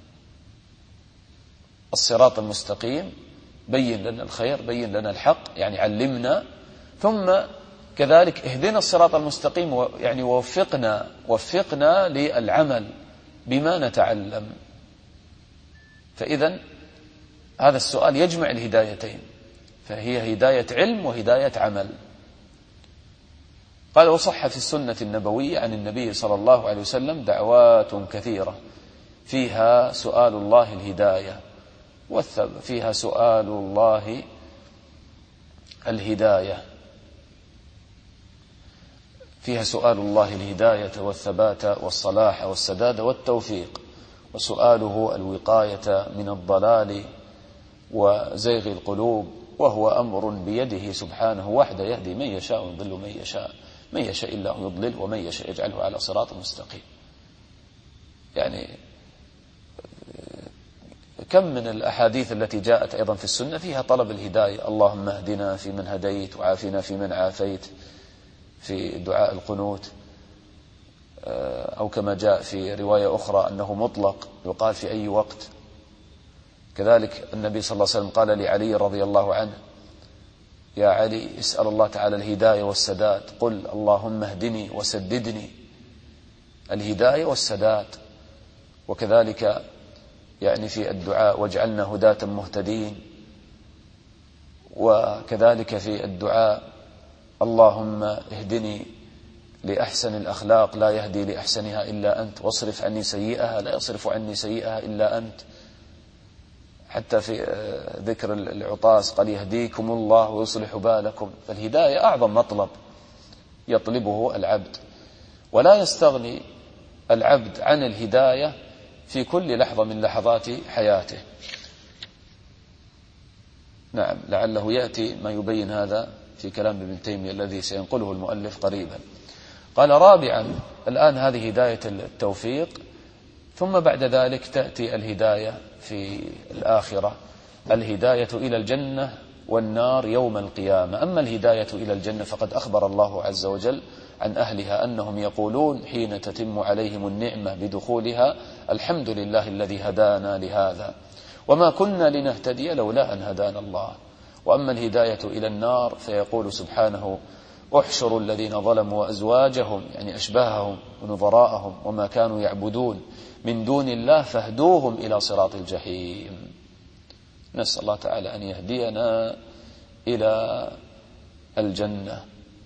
الصراط المستقيم، بين لنا الخير، بين لنا الحق، يعني علمنا. ثم كذلك اهدنا الصراط المستقيم يعني وفقنا للعمل بما نتعلم. فإذا هذا السؤال يجمع الهدايتين، فهي هداية علم وهداية عمل. قال: وصح في السنة النبوية عن النبي صلى الله عليه وسلم دعوات كثيرة فيها سؤال الله الهداية فيها سؤال الله الهداية فيها سؤال الله الهداية والثبات والصلاح والسداد والتوفيق، وسؤاله الوقاية من الضلال وزيغ القلوب، وهو أمر بيده سبحانه وحده، يهدي من يشاء ويضل من يشاء، من يشاء الله يضلل ومن يشاء يجعله على صراط مستقيم. يعني كم من الأحاديث التي جاءت أيضا في السنة فيها طلب الهداية: اللهم اهدنا في من هديت وعافنا في من عافيت، في دعاء القنوت، أو كما جاء في رواية أخرى أنه مطلق يقال في أي وقت. كذلك النبي صلى الله عليه وسلم قال لعلي رضي الله عنه: يا علي اسأل الله تعالى الهداية والسداد، قل اللهم اهدني وسددني. الهداية والسداد. وكذلك يعني في الدعاء: واجعلنا هداة مهتدين. وكذلك في الدعاء: اللهم اهدني لأحسن الأخلاق لا يهدي لأحسنها إلا أنت، واصرف عني سيئها لا يصرف عني سيئها إلا أنت. حتى في ذكر العطاس قال: يهديكم الله ويصلح بالكم. فالهداية أعظم مطلب يطلبه العبد، ولا يستغني العبد عن الهداية في كل لحظة من لحظات حياته. نعم، لعله يأتي ما يبين هذا في كلام ابن تيمية الذي سينقله المؤلف قريبا. قال: رابعا، الآن هذه هداية التوفيق، ثم بعد ذلك تأتي الهداية في الآخرة، الهداية إلى الجنة والنار يوم القيامة. أما الهداية إلى الجنة فقد أخبر الله عز وجل عن أهلها أنهم يقولون حين تتم عليهم النعمة بدخولها: الحمد لله الذي هدانا لهذا وما كنا لنهتدي لولا أن هدانا الله. وأما الهداية إلى النار فيقول سبحانه احشروا الذين ظلموا وأزواجهم يعني أشباههم ونظراءهم وما كانوا يعبدون من دون الله فاهدوهم إلى صراط الجحيم. نسأل الله تعالى أن يهدينا إلى الجنة.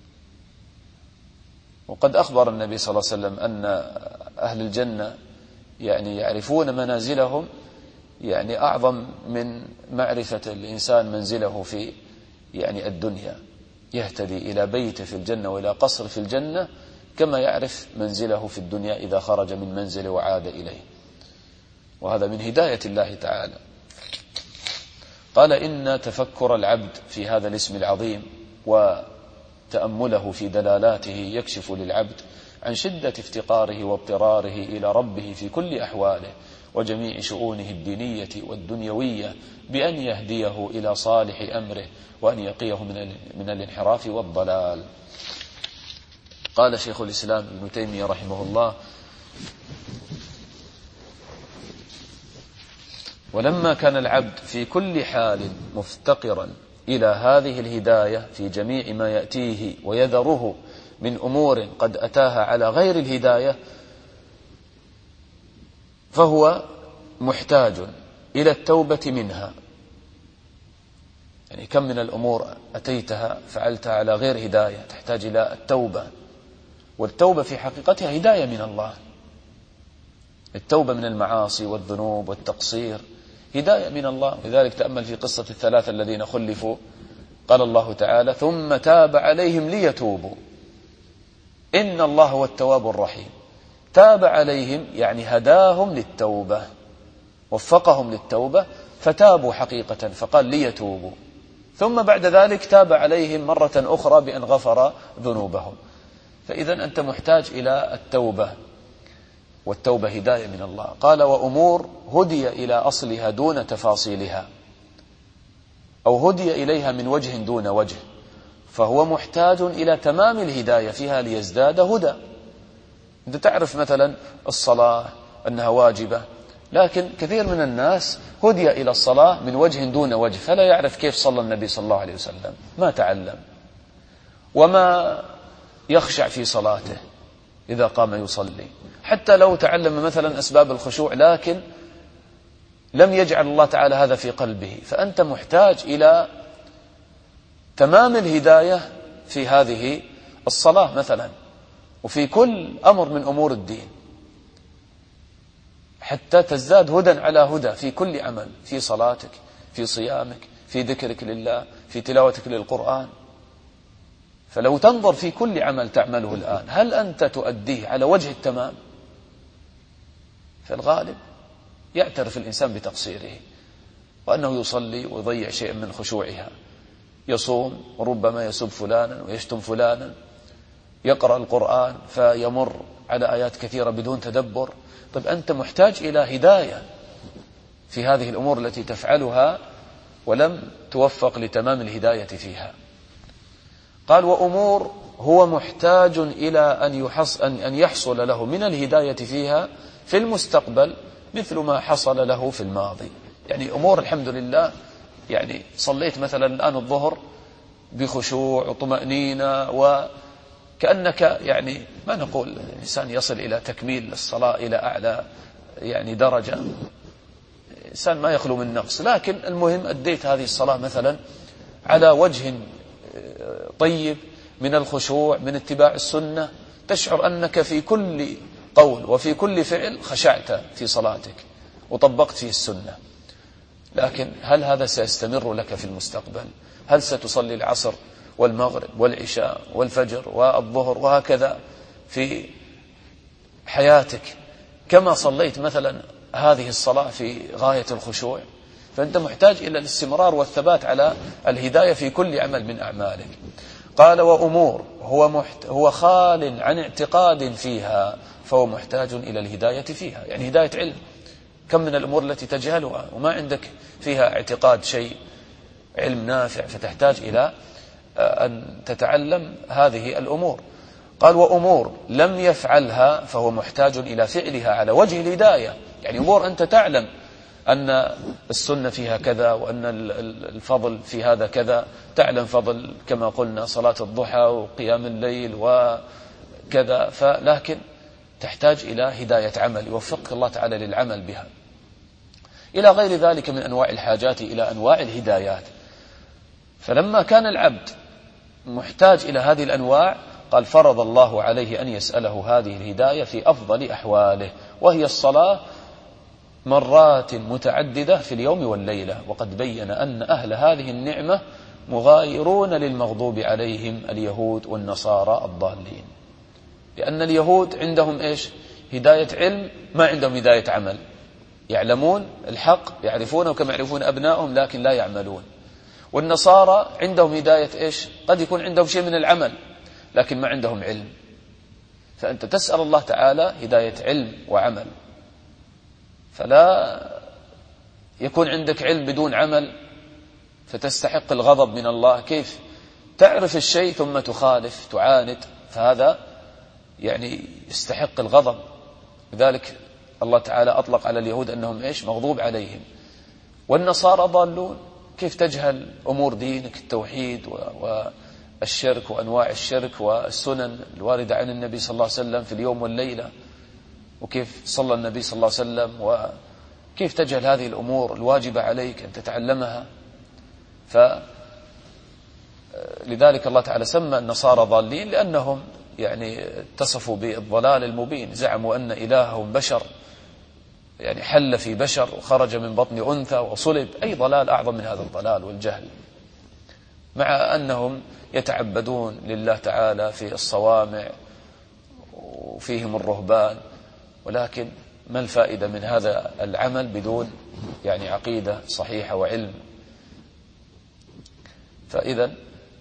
وقد أخبر النبي صلى الله عليه وسلم أن أهل الجنة يعني يعرفون منازلهم يعني أعظم من معرفة الإنسان منزله في يعني الدنيا، يهتدي إلى بيت في الجنة وإلى قصر في الجنة كما يعرف منزله في الدنيا إذا خرج من منزله وعاد إليه، وهذا من هداية الله تعالى. قال إن تفكر العبد في هذا الاسم العظيم وتأمله في دلالاته يكشف للعبد عن شدة افتقاره واضطراره إلى ربه في كل أحواله وجميع شؤونه الدينية والدنيوية، بأن يهديه إلى صالح أمره وأن يقيه من الانحراف والضلال. قال شيخ الإسلام ابن تيمية رحمه الله: ولما كان العبد في كل حال مفتقرا إلى هذه الهداية في جميع ما يأتيه ويذره من أمور قد أتاها على غير الهداية، فهو محتاج إلى التوبة منها. يعني كم من الأمور أتيتها فعلتها على غير هداية تحتاج إلى التوبة، والتوبة في حقيقتها هداية من الله. التوبة من المعاصي والذنوب والتقصير هداية من الله. لذلك تأمل في قصة الثلاثة الذين خلفوا، قال الله تعالى: ثم تاب عليهم ليتوبوا إن الله هو التواب الرحيم. تاب عليهم يعني هداهم للتوبة، وفقهم للتوبة فتابوا حقيقة، فقال ليتوبوا، ثم بعد ذلك تاب عليهم مرة أخرى بأن غفر ذنوبهم. فإذا أنت محتاج إلى التوبة، والتوبة هداية من الله. قال: وأمور هدي إلى أصلها دون تفاصيلها، أو هدي إليها من وجه دون وجه، فهو محتاج إلى تمام الهداية فيها ليزداد هدى. أنت تعرف مثلا الصلاة أنها واجبة، لكن كثير من الناس هدي إلى الصلاة من وجه دون وجه، فلا يعرف كيف صلى النبي صلى الله عليه وسلم، ما تعلم، وما يخشع في صلاته إذا قام يصلي، حتى لو تعلم مثلا أسباب الخشوع لكن لم يجعل الله تعالى هذا في قلبه. فأنت محتاج إلى تمام الهداية في هذه الصلاة مثلا، وفي كل أمر من أمور الدين، حتى تزداد هدى على هدى في كل عمل، في صلاتك، في صيامك، في ذكرك لله، في تلاوتك للقرآن. فلو تنظر في كل عمل تعمله الآن، هل أنت تؤديه على وجه التمام؟ في الغالب يعترف الإنسان بتقصيره، وأنه يصلي ويضيع شيئا من خشوعها، يصوم وربما يسب فلانا ويشتم فلانا، يقرأ القرآن فيمر على آيات كثيرة بدون تدبر. طيب أنت محتاج إلى هداية في هذه الأمور التي تفعلها ولم توفق لتمام الهداية فيها. قال: وأمور هو محتاج إلى أن يحصل له من الهداية فيها في المستقبل مثل ما حصل له في الماضي. يعني أمور الحمد لله، يعني صليت مثلا الآن الظهر بخشوع وطمأنينة، وكأنك يعني ما نقول الإنسان يصل إلى تكميل الصلاة إلى أعلى يعني درجة، الإنسان ما يخلو من نقص، لكن المهم أديت هذه الصلاة مثلا على وجه طيب من الخشوع، من اتباع السنة، تشعر أنك في كل قول وفي كل فعل خشعت في صلاتك وطبقت فيه السنة. لكن هل هذا سيستمر لك في المستقبل؟ هل ستصلي العصر والمغرب والعشاء والفجر والظهر وهكذا في حياتك كما صليت مثلا هذه الصلاة في غاية الخشوع؟ فأنت محتاج إلى الاستمرار والثبات على الهداية في كل عمل من أعمالك. قال: وأمور هو خال عن اعتقاد فيها، فهو محتاج إلى الهداية فيها. يعني هداية علم، كم من الأمور التي تجهلها وما عندك فيها اعتقاد شيء، علم نافع، فتحتاج إلى أن تتعلم هذه الأمور. قال: وأمور لم يفعلها فهو محتاج إلى فعلها على وجه الهداية. يعني أمور أنت تعلم أن السنة فيها كذا، وأن الفضل في هذا كذا، تعلم فضل كما قلنا صلاة الضحى وقيام الليل وكذا، لكن تحتاج إلى هداية عمل يوفقك الله تعالى للعمل بها، إلى غير ذلك من أنواع الحاجات إلى أنواع الهدايات. فلما كان العبد محتاج إلى هذه الأنواع قال فرض الله عليه أن يسأله هذه الهداية في أفضل أحواله، وهي الصلاة مرات متعددة في اليوم والليلة. وقد بين أن أهل هذه النعمة مغايرون للمغضوب عليهم اليهود والنصارى الضالين، لأن اليهود عندهم إيش؟ هداية علم، ما عندهم هداية عمل. يعلمون الحق، يعرفونه كما يعرفون أبنائهم، لكن لا يعملون. والنصارى عندهم هداية إيش؟ قد يكون عندهم شيء من العمل لكن ما عندهم علم. فأنت تسأل الله تعالى هداية علم وعمل، فلا يكون عندك علم بدون عمل فتستحق الغضب من الله. كيف تعرف الشيء ثم تخالف تعاند؟ فهذا يعني يستحق الغضب. لذلك الله تعالى أطلق على اليهود أنهم إيش؟ مغضوب عليهم. والنصارى ضالون. كيف تجهل أمور دينك، التوحيد والشرك وأنواع الشرك والسنن الواردة عن النبي صلى الله عليه وسلم في اليوم والليلة، وكيف صلى النبي صلى الله عليه وسلم، وكيف تجهل هذه الأمور الواجبة عليك أن تتعلمها. فلذلك الله تعالى سمى النصارى ضالين، لأنهم يعني اتصفوا بالضلال المبين، زعموا أن إلههم بشر، يعني حل في بشر وخرج من بطن أنثى وصلب. أي ضلال أعظم من هذا الضلال والجهل، مع أنهم يتعبدون لله تعالى في الصوامع وفيهم الرهبان، ولكن ما الفائدة من هذا العمل بدون يعني عقيدة صحيحة وعلم؟ فإذا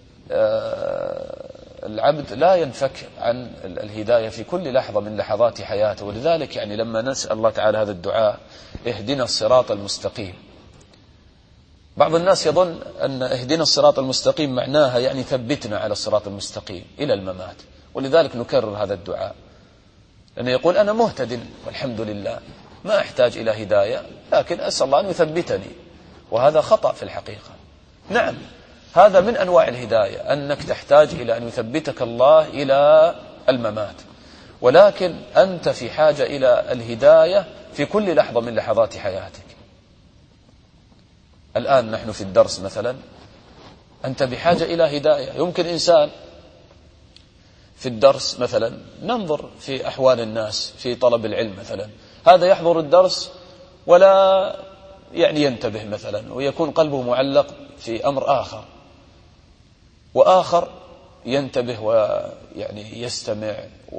العبد لا ينفك عن الهداية في كل لحظة من لحظات حياته. ولذلك يعني لما نسأل الله تعالى هذا الدعاء اهدنا الصراط المستقيم، بعض الناس يظن أن اهدنا الصراط المستقيم معناها يعني ثبتنا على الصراط المستقيم إلى الممات، ولذلك نكرر هذا الدعاء، لأنه يقول أنا مهتد والحمد لله، ما أحتاج إلى هداية، لكن أسأل الله أن يثبتني. وهذا خطأ في الحقيقة. نعم، هذا من أنواع الهداية، أنك تحتاج إلى أن يثبتك الله إلى الممات، ولكن أنت في حاجة إلى الهداية في كل لحظة من لحظات حياتك. الآن نحن في الدرس مثلا، أنت بحاجة إلى هداية. يمكن إنسان في الدرس مثلا، ننظر في أحوال الناس في طلب العلم مثلا، هذا يحضر الدرس ولا يعني ينتبه مثلا، ويكون قلبه معلق في أمر آخر، وآخر ينتبه ويعني يستمع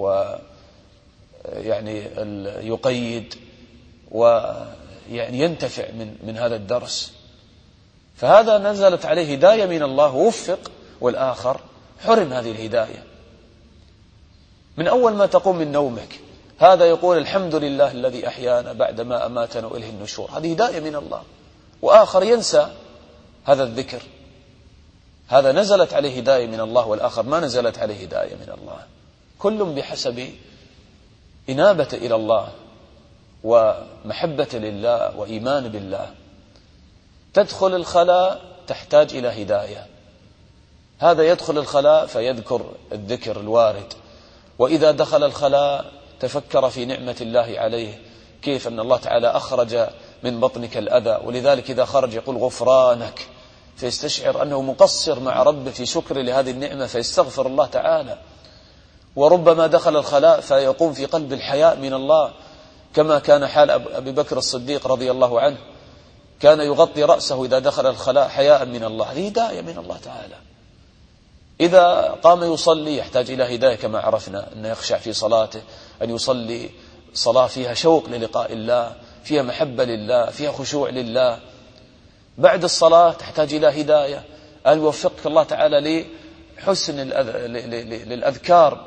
ويعني يقيد ويعني ينتفع من هذا الدرس. فهذا نزلت عليه هداية من الله ووفق، والآخر حرم هذه الهداية. من أول ما تقوم من نومك هذا يقول الحمد لله الذي أحيانا بعدما أماتنا وإليه النشور، هذه هداية من الله، وآخر ينسى هذا الذكر، هذا نزلت عليه هداية من الله، والآخر ما نزلت عليه هداية من الله. كل بحسب إنابة إلى الله ومحبة لله وإيمان بالله. تدخل الخلاء تحتاج إلى هداية، هذا يدخل الخلاء فيذكر الذكر الوارد، وإذا دخل الخلاء تفكر في نعمة الله عليه، كيف أن الله تعالى أخرج من بطنك الأذى، ولذلك إذا خرج يقول غفرانك، فيستشعر أنه مقصر مع ربه في شكر لهذه النعمة فيستغفر الله تعالى. وربما دخل الخلاء فيقوم في قلب الحياء من الله، كما كان حال أبي بكر الصديق رضي الله عنه، كان يغطي رأسه إذا دخل الخلاء حياء من الله. هذه هداية من الله تعالى. إذا قام يصلي يحتاج إلى هداية، كما عرفنا أنه يخشع في صلاته، أن يصلي صلاة فيها شوق للقاء الله، فيها محبة لله، فيها خشوع لله. بعد الصلاة تحتاج إلى هداية، أن يوفقك الله تعالى لحسن للأذكار،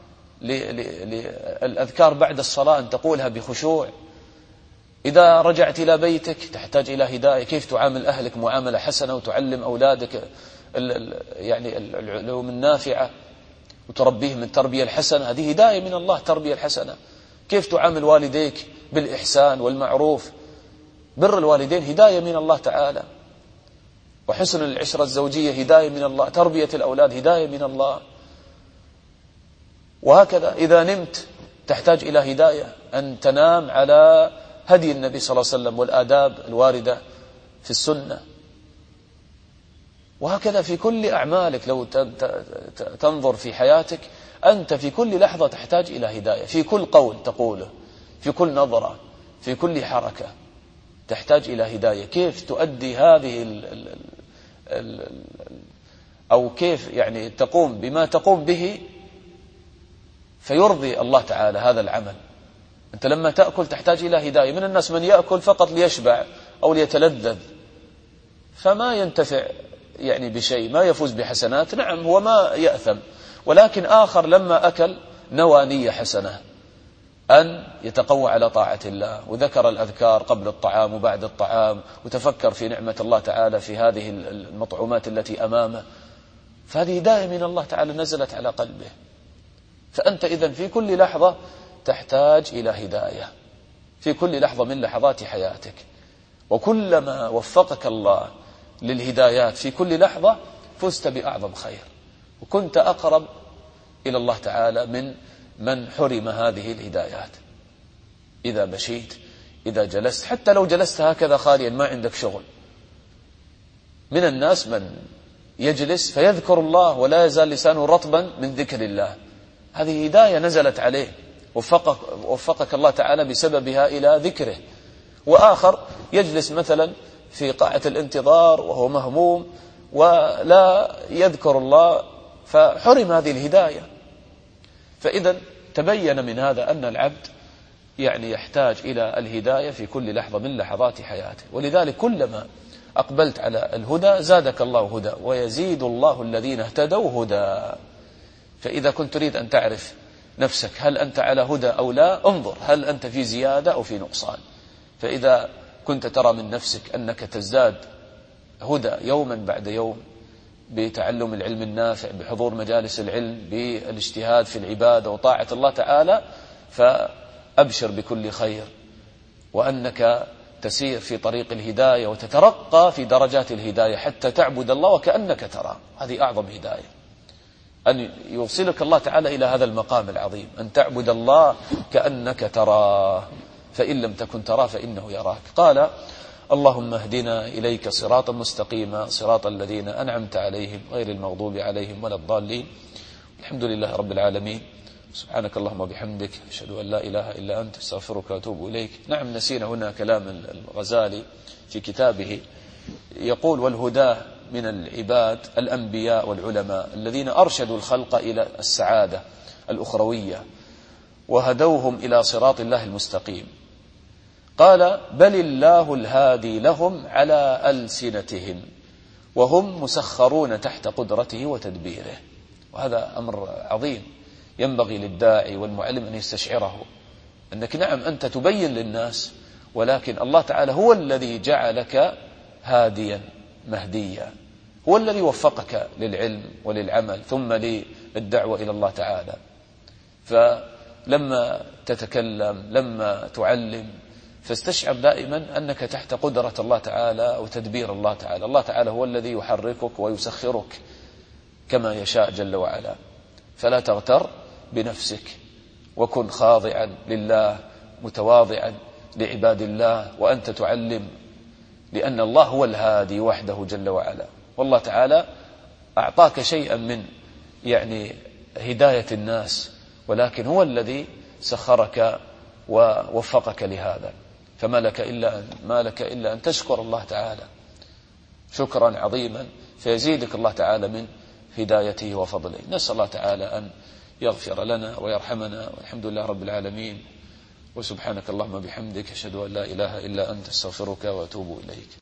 الأذكار بعد الصلاة أن تقولها بخشوع. إذا رجعت إلى بيتك تحتاج إلى هداية، كيف تعامل أهلك معاملة حسنة، وتعلم أولادك يعني العلوم النافعة، وتربيهم التربية الحسنة، هذه هداية من الله، تربية الحسنة. كيف تعامل والديك بالإحسان والمعروف، بر الوالدين هداية من الله تعالى، وحسن العشرة الزوجية هداية من الله، تربية الأولاد هداية من الله. وهكذا إذا نمت تحتاج إلى هداية، أن تنام على هدي النبي صلى الله عليه وسلم والآداب الواردة في السنة. وهكذا في كل أعمالك، لو تنظر في حياتك أنت في كل لحظة تحتاج إلى هداية، في كل قول تقوله، في كل نظرة، في كل حركة تحتاج إلى هداية. كيف تؤدي هذه أو كيف يعني تقوم بما تقوم به فيرضي الله تعالى هذا العمل. أنت لما تأكل تحتاج إلى هداية. من الناس من يأكل فقط ليشبع أو ليتلذذ، فما ينتفع يعني بشيء، ما يفوز بحسنات. نعم هو ما يأثم، ولكن آخر لما أكل نوى نية حسنة أن يتقوى على طاعة الله، وذكر الأذكار قبل الطعام وبعد الطعام، وتفكر في نعمة الله تعالى في هذه المطعومات التي أمامه، فهذه هداية من الله تعالى نزلت على قلبه. فأنت إذن في كل لحظة تحتاج إلى هداية، في كل لحظة من لحظات حياتك. وكلما وفقك الله للهدايات في كل لحظة فزت بأعظم خير، وكنت أقرب إلى الله تعالى من حرم هذه الهدايات. إذا مشيت، إذا جلست، حتى لو جلست هكذا خاليا ما عندك شغل. من الناس من يجلس فيذكر الله ولا يزال لسانه رطبا من ذكر الله، هذه هداية نزلت عليه، وفقك الله تعالى بسببها إلى ذكره. وآخر يجلس مثلا في قاعة الانتظار وهو مهموم ولا يذكر الله فحرم هذه الهداية. فإذا تبين من هذا أن العبد يعني يحتاج إلى الهداية في كل لحظة من لحظات حياته. ولذلك كلما أقبلت على الهدى زادك الله هدى، ويزيد الله الذين اهتدوا هدى. فإذا كنت تريد أن تعرف نفسك هل أنت على هدى أو لا، انظر هل أنت في زيادة أو في نقصان. فإذا كنت ترى من نفسك أنك تزداد هدى يوما بعد يوم بتعلم العلم النافع، بحضور مجالس العلم، بالاجتهاد في العبادة وطاعة الله تعالى، فأبشر بكل خير، وأنك تسير في طريق الهداية وتترقى في درجات الهداية حتى تعبد الله وكأنك تراه. هذه أعظم هداية، أن يوصلك الله تعالى إلى هذا المقام العظيم، أن تعبد الله كأنك تراه، فإن لم تكن تراه فإنه يراك. قال: اللهم اهدنا إليك صراطا مستقيما صراط الذين أنعمت عليهم غير المغضوب عليهم ولا الضالين. الحمد لله رب العالمين. سبحانك اللهم وبحمدك، أشهد أن لا إله إلا أنت، استغفرك وأتوب إليك. نعم نسينا هنا كلام الغزالي في كتابه، يقول: والهدى من العباد الأنبياء والعلماء الذين أرشدوا الخلق إلى السعادة الأخروية وهدوهم إلى صراط الله المستقيم. قال: بل الله الهادي لهم على ألسنتهم وهم مسخرون تحت قدرته وتدبيره. وهذا أمر عظيم ينبغي للداعي والمعلم أن يستشعره، أنك نعم أنت تبين للناس، ولكن الله تعالى هو الذي جعلك هاديا مهديا، هو الذي وفقك للعلم وللعمل ثم للدعوة إلى الله تعالى. فلما تتكلم، لما تعلم، فاستشعر دائما أنك تحت قدرة الله تعالى وتدبير الله تعالى. الله تعالى هو الذي يحركك ويسخرك كما يشاء جل وعلا. فلا تغتر بنفسك، وكن خاضعا لله متواضعا لعباد الله وأنت تعلم، لأن الله هو الهادي وحده جل وعلا. والله تعالى أعطاك شيئا من يعني هداية الناس، ولكن هو الذي سخرك ووفقك لهذا. فما لك إلا أن تشكر الله تعالى شكرا عظيما، فيزيدك الله تعالى من هدايته وفضله. نسأل الله تعالى أن يغفر لنا ويرحمنا، والحمد لله رب العالمين. وسبحانك اللهم بحمدك، أشهد أن لا إله إلا أنت، استغفرك وأتوب إليك.